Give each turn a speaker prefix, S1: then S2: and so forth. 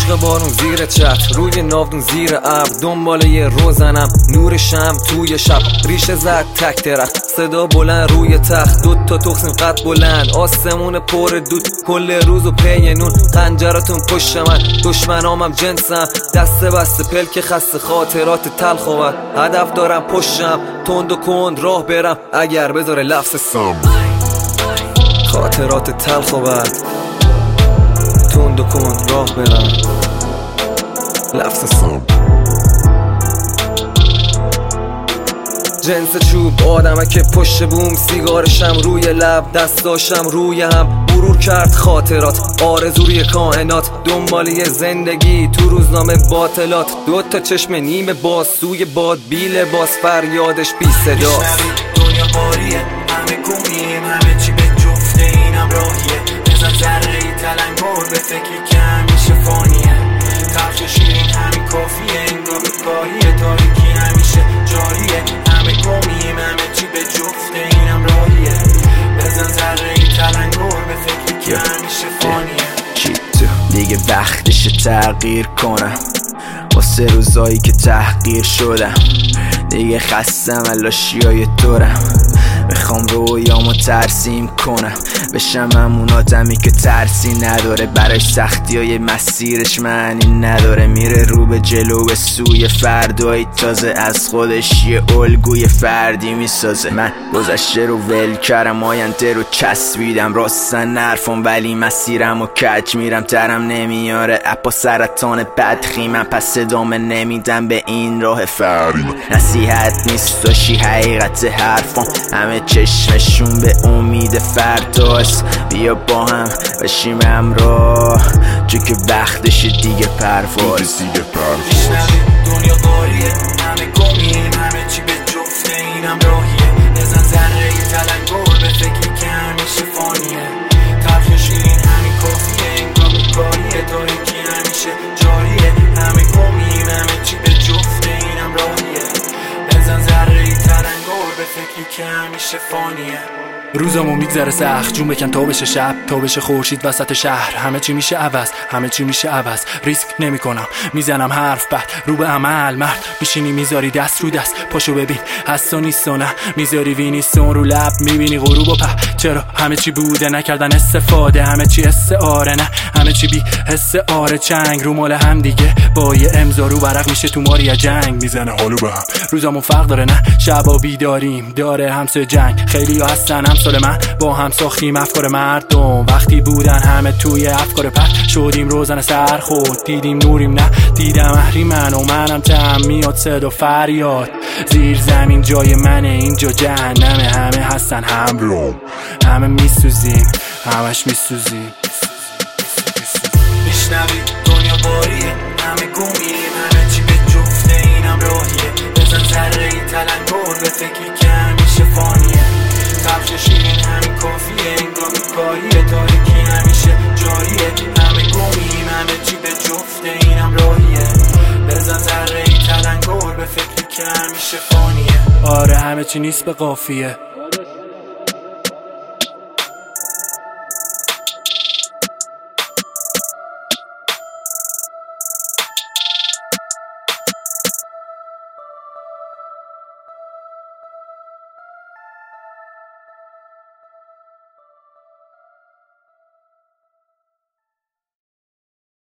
S1: عشق بارون زیر چتر، روی ناودون زیر ابر، دنبال یه روزنم نور شم توی شب. ریشه زد تک درخت، صدا بلند روی تخت، دوتا تخم قد بلند، آسمون پر دود، کل روز و پی نون. خنجراتون پشت من، دشمنامم جنسم، دست بسته پلک خسته، خاطرات تلخ و بد. هدف دارم پشتم، تند و کند راه برم، اگر بذاره لفظ سم. خاطرات تلخ و بد، تند و کند راه برم، لفظ سم. جنس چوب آدمه که پشت بوم، سیگارشم روی لب، دستاشم روی هم. مرور کرد خاطرات، آرزو روی کائنات، دنبالی زندگی تو روزنامه باطلات. دوتا چشم نیمه باز سوی باد، بی لباس فریادش بی صداست.
S2: دنیا باریه، همه گمیم، همه چی به جفته اینم راهیه. بزن ذره ای تلنگر به فکری که همیشه فانیه. تلخ شیرین همین کافیه، انگار گاهیه، تاریکی همیشه جاریه. همه گمیم، همه چی به جفته اینم راهیه. بزن ذره ای تلنگر به فکری که همیشه فانیه.
S3: دیگه وقتشه تغییر کنم، واسه روزایی که تحقیر شدم. دیگه خستم علاشیای دورم، میخوام رویامو ترسیم کنم، بشم همون آدمی که ترسی نداره، برای سختی های مسیرش معنی نداره. میره رو به جلو به سوی فردایی تازه، از خودش یه الگوی فردی میسازه. من گذشته رو ول کردم، آینده رو چسبیدم، راستن نرفم ولی مسیرم و کج میرم. درم نمیاره اپا سرطان بدخیمم، پس ادامه نمیدم به این راه فریم. نصیحت نیست داشی حقیقت حرفم، همه چشمشون به امید فرداست. بیا با هم بشیم همراه، چون که وقتش دیگه پرواز.
S2: دنیا قاریه، همه گمیم، همه چی به جفته اینم راهیه. بزن ذره ای تلنگر به فکری که همیشه فانیه. تلخ شیرین همین کافیه، انگار گاهیه، تاریکی همیشه جاریه. همه گمیم، همه چی به جفته اینم راهیه. بزن ذره ای تلنگر به فکری که همیشه فانیه.
S4: روزامو میگذره سخت، جون بکن تا بشه شب، تا بشه خورشید وسط شهر. همه چی میشه عوض، همه چی میشه عوض. ریسک نمی کنم، میزنم حرف بعد رو به عمل. مرد میشینی میذاری دست رو دست، پاشو ببین هست و نیست و نه، میذاری وینیستون رو لب، میبینی غروب و په. چرا همه چی بوده نکردن استفاده، همه چی استعاره نه، همه چی بی استعاره. چنگ رو مال هم دیگه، با یه امضا رو ورق میشه تو ماری جنگ، میزنه حالو به هم. روزامون فرق داره نه، شبا بیداریم داره همس جنگ. خیلی ها هستن همسال من، با هم ساختیم افکار مردم. وقتی بودن همه توی افکار پرت، شدیم روزن سرخورد، دیدیم نوریم نه دیدم اهریمن. و منم تم میاد صدا فریاد، زیر زمین جای منه، اینجا جهنمه. همه هستن همرو، همه میسوزیم، همش میسوزیم.
S2: میشنوی دنیا باریه، همه گمیم، همه چی به جفته اینم راهیه. بزن ذره ای تلنگر به فکری که همیشه فانیه. تلخ شیرین همین کافیه، انگار گاهیه، تاریکی همیشه جاریه. همه گمیم، همه چی به جفته اینم راهیه. بزن ذره ای تلنگر به فکری که همیشه فانیه.
S4: آره همه چی نیست به قافیه،